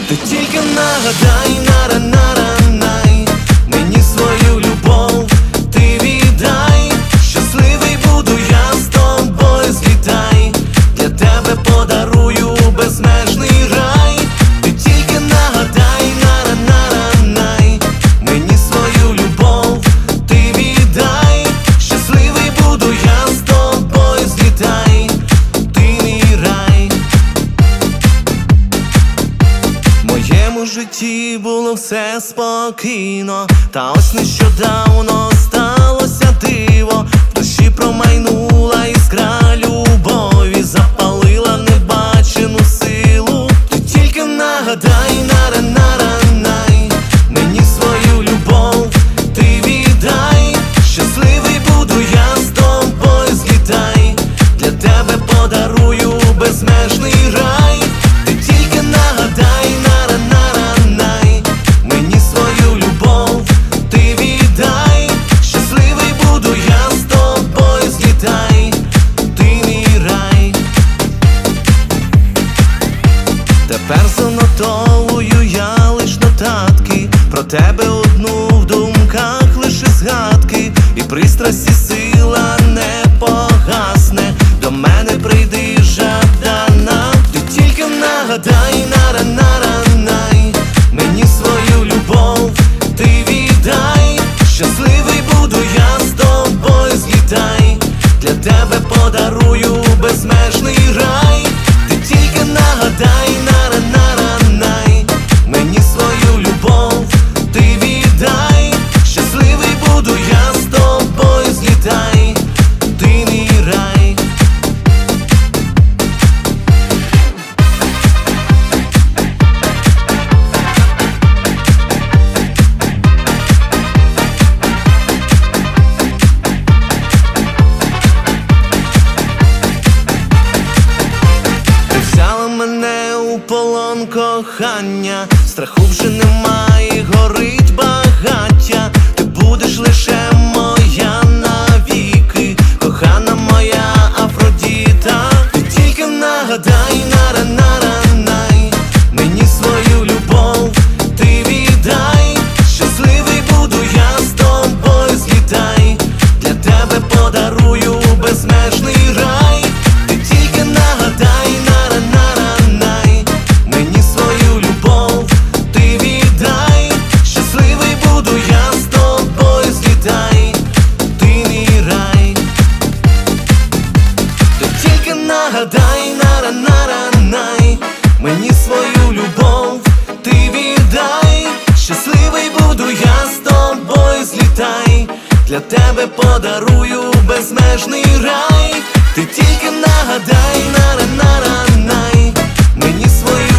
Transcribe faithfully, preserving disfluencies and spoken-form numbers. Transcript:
Ти тільки нагадай, нара-нара-най, мені свою любов ти віддай. Щасливий буду я з тобою, злітай, для тебе подарую безмежний рай. Ти тільки нагадай, нара-нара-най, мені свою любов ти віддай. Щасливий буду я з тобою, злітай, ти мій рай. В моєму житті було все спокійно, та ось нещодавно сталося диво. В душі промайнула іскра любові, запалила небачену силу. Ти тільки нагадай, нара-нара-най, мені свою любов ти віддай. Щасливий буду я з тобою, злітай, для тебе подарую безмежний рай. Ти тільки нагадай, нара-нара-най, мені свою любов ти віддай. Щасливий буду я з тобою, злітай, ти мій рай. Тепер занотовую я лиш нотатки про тебе, одну в думках лише згадки. І пристрасті сила не погасне, до мене прийди жадана. Ти тільки нагадай, нара-нара-най, мені свою любов ти віддай. Щасливий буду я з тобою, злітай, для тебе подарую безмежний рай. Ти тільки нагадай, нара-нара-най, мені свою любов ти віддай. Щасливий буду я з тобою, злітай, ти мій рай. Ти взяла мене у полон кохання, страху вже немає, горить багаття. Ти будеш лише моя навіки, кохана моя Афродіта. Ти тільки нагадай, нара-нара-най, мені свою любов ти віддай. Щасливий буду я з тобою, злітай, для тебе подарую безмежний рай. Ти тільки нагадай, нара-нара-най, мені свою любов ти віддай. Щасливий буду я з тобою, злітай, ти мій рай. Ти тільки нагадай, нара-нара-най, мені свою любов ти віддай. Щасливий буду я з тобою, злітай, для тебе подарую безмежний рай. Ти тільки нагадай, нара-нара-най, мені свою